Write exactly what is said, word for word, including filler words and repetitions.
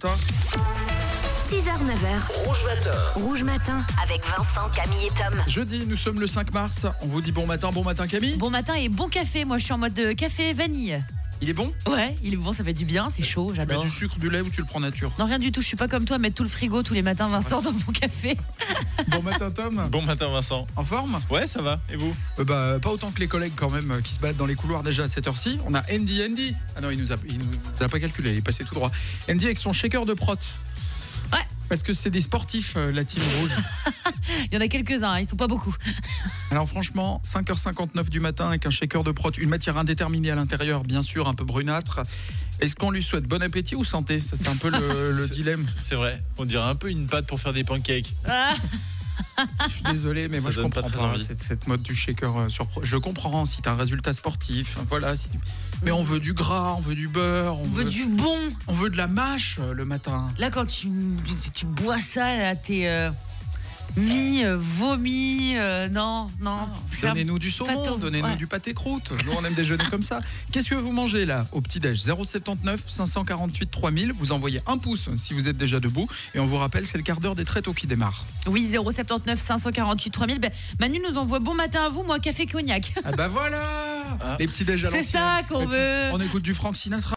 matin. six heures neuf heures. Rouge Matin. Rouge Matin avec Vincent, Camille et Tom. Jeudi, nous sommes le cinq mars. On vous dit bon matin, bon matin Camille. Bon matin et bon café. Moi, je suis en mode de café vanille. Il est bon? Ouais, il est bon, ça fait du bien, c'est chaud, Tu mets j'adore. du sucre, du lait ou tu le prends nature? Non, rien du tout, je suis pas comme toi, mettre tout le frigo tous les matins, Vincent, dans mon café. Bon matin Tom. Bon matin Vincent. En forme? Ouais, ça va. Et vous? Euh, bah, pas autant que les collègues quand même euh, qui se baladent dans les couloirs déjà à cette heure-ci. On a Andy, Andy. Ah non, il nous a, il nous a pas calculé, il est passé tout droit. Andy avec son shaker de prot. Ouais. Parce que c'est des sportifs, euh, la team rouge. Il y en a quelques-uns, ils sont pas beaucoup. Alors franchement, cinq heures cinquante-neuf du matin avec un shaker de prot, une matière indéterminée à l'intérieur, bien sûr, un peu brunâtre. Est-ce qu'on lui souhaite bon appétit ou santé? Ça, c'est un peu le, le dilemme. C'est vrai, on dirait un peu une pâte pour faire des pancakes. Ah, Je suis désolé, mais Ça moi je donne pas comprends très pas, envie. cette, cette mode du shaker euh, sur pro. Je comprends si t'as un résultat sportif, voilà. Si tu- Mais on veut du gras, on veut du beurre, on, on veut du bon. on veut de la mâche euh, le matin. Là, quand tu, tu, tu bois ça, là, t'es euh, mi, euh, vomi, euh, non, non. c'est un Donnez-nous du saumon, pâteau, donnez-nous ouais. du pâté croûte. Nous, on aime déjeuner comme ça. Qu'est-ce que vous mangez là au petit-déj? Zéro soixante-dix-neuf cinq cent quarante-huit trois mille. Vous envoyez un pouce si vous êtes déjà debout. Et on vous rappelle, c'est le quart d'heure des très tôt qui démarre. Oui, zéro soixante-dix-neuf cinq cent quarante-huit trois mille. Ben, Manu nous envoie bon matin à vous, moi, café cognac. Ah bah voilà, les petits-déj à C'est l'ancienne. ça qu'on Et puis, veut. On écoute du Frank Sinatra.